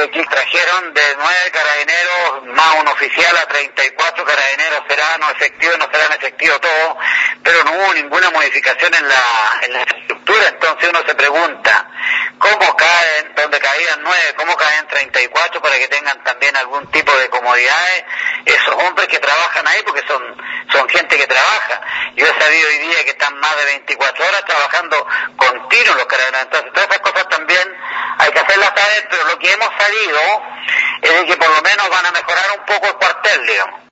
aquí trajeron de 9 carabineros más un oficial a 34 carabineros, serán efectivos, no serán efectivos todos, pero no hubo ninguna modificación en la estructura. Entonces uno se pregunta, ¿cómo caen, donde caían 9, cómo caen 34 para que tengan también algún tipo de comodidades esos hombres que trabajan ahí? Porque son gente que trabaja. Yo he sabido hoy día que están más de 24 horas trabajando continuos los carabineros. Entonces todas esas cosas también hay que hacerlas saber, pero lo que hemos sabido es de que por lo menos van a mejorar un poco el cuartel, digamos.